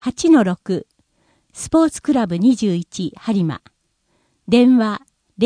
8-6、スポーツクラブ21播磨。電話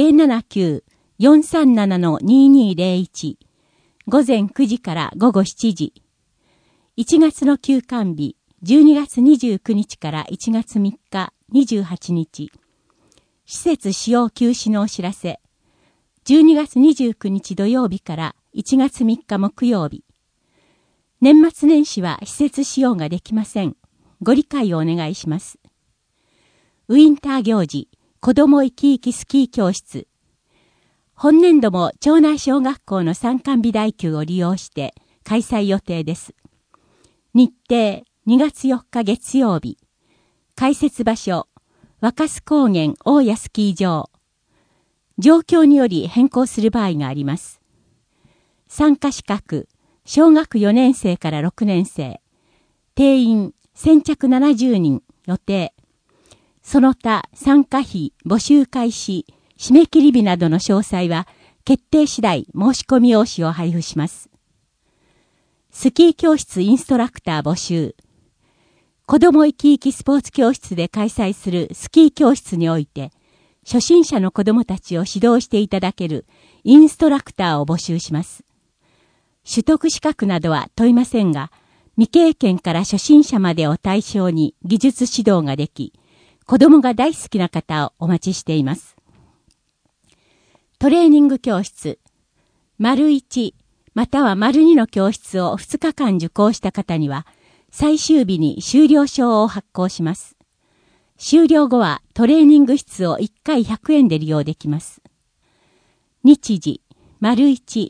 079-437-2201。午前9時から午後7時。1月の休館日、12月29日から1月3日、28日。施設使用休止のお知らせ。12月29日土曜日から1月3日木曜日。年末年始は施設使用ができません。ご理解をお願いします。ウィンター行事、子ども生き生きスキー教室。本年度も町内小学校の参観日代休を利用して開催予定です。日程2月4日月曜日。開設場所、若洲高原大谷スキー場。状況により変更する場合があります。参加資格、小学4年生から6年生。定員先着70人予定。その他参加費、募集開始、締め切り日などの詳細は決定次第申し込み用紙を配布します。スキー教室インストラクター募集。子ども生き生きスポーツ教室で開催するスキー教室において、初心者の子どもたちを指導していただけるインストラクターを募集します。取得資格などは問いませんが、未経験から初心者までを対象に技術指導ができ、子どもが大好きな方をお待ちしています。トレーニング教室、丸1または丸2の教室を2日間受講した方には、最終日に修了証を発行します。修了後はトレーニング室を1回100円で利用できます。日時、丸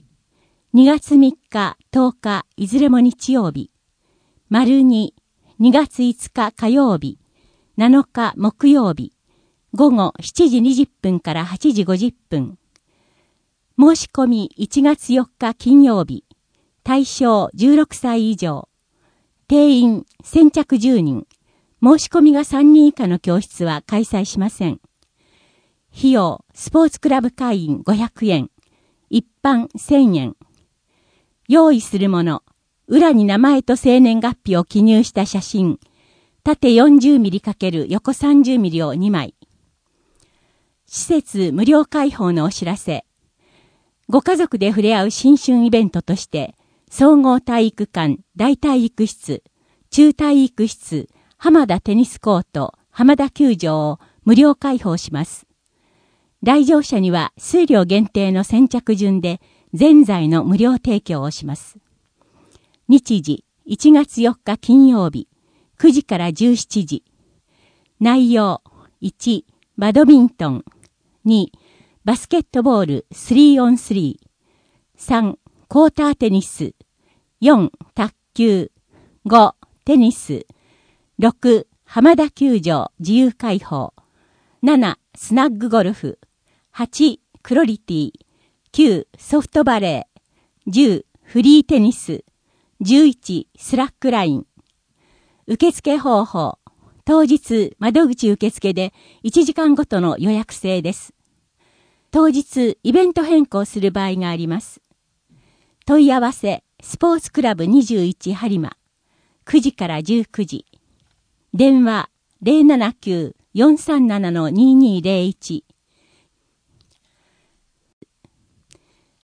1、2月3日、10日、いずれも日曜日。丸2、2月5日火曜日、7日木曜日、午後7時20分から8時50分。申し込み1月4日金曜日、対象16歳以上。定員先着10人。申し込みが3人以下の教室は開催しません。費用、スポーツクラブ会員500円。一般1000円。用意するもの。裏に名前と生年月日を記入した写真。縦40ミリ×横30ミリを2枚。施設無料開放のお知らせ。ご家族で触れ合う新春イベントとして、総合体育館、大体育室、中体育室、浜田テニスコート、浜田球場を無料開放します。来場者には数量限定の先着順で、ぜんざいの無料提供をします。日時、1月4日金曜日、9時から17時。内容、1、バドミントン。2、バスケットボール 3on3。3、クォーターテニス。4、卓球。5、テニス。6、浜田球場自由開放。7、スナッグゴルフ。8、クロリティ。9、ソフトバレー。10、フリーテニス。11、スラックライン。受付方法。当日、窓口受付で1時間ごとの予約制です。当日、イベント変更する場合があります。問い合わせ、スポーツクラブ21播磨。9時から19時。電話、079-437-2201。